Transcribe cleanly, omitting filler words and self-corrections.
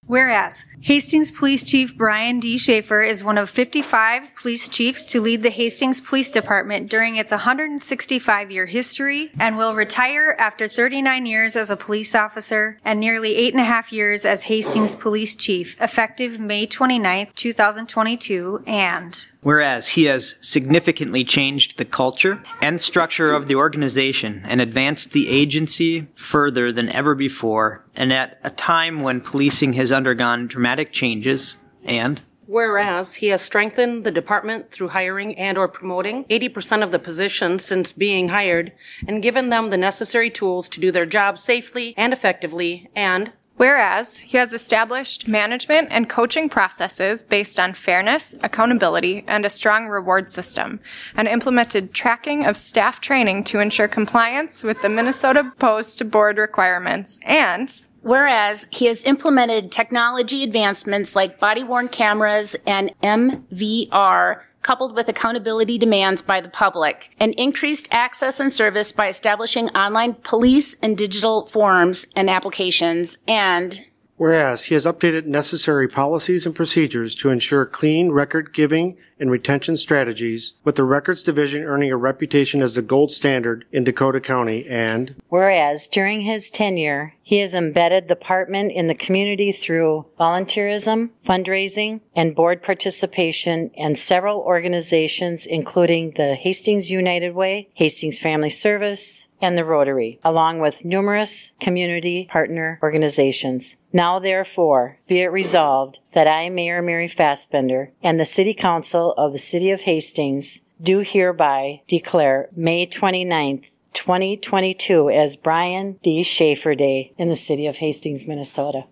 Whereas, Hastings Police Chief Brian D. Schaefer is one of 55 police chiefs to lead the Hastings Police Department during its 165-year history and will retire after 39 years as a police officer and nearly 8.5 years as Hastings Police Chief, effective May 29, 2022, and... Whereas he has significantly changed the culture and structure of the organization and advanced the agency further than ever before, and at a time when policing has undergone dramatic changes, and... Whereas he has strengthened the department through hiring and or promoting 80% of the positions since being hired and given them the necessary tools to do their job safely and effectively, and... Whereas he has established management and coaching processes based on fairness, accountability, and a strong reward system, and implemented tracking of staff training to ensure compliance with the Minnesota Post Board requirements, and... Whereas he has implemented technology advancements like body-worn cameras and MVR, coupled with accountability demands by the public, and increased access and service by establishing online police and digital forums and applications, and... Whereas he has updated necessary policies and procedures to ensure clean record-giving and retention strategies, with the Records Division earning a reputation as the gold standard in Dakota County, and... Whereas during his tenure, he has embedded the department in the community through volunteerism, fundraising, and board participation in several organizations, including the Hastings United Way, Hastings Family Service, and the Rotary, along with numerous community partner organizations. Now, therefore, be it resolved that I, Mayor Mary Fassbender, and the City Council of the City of Hastings do hereby declare May 29th, 2022 as Brian D. Schaefer Day in the City of Hastings, Minnesota.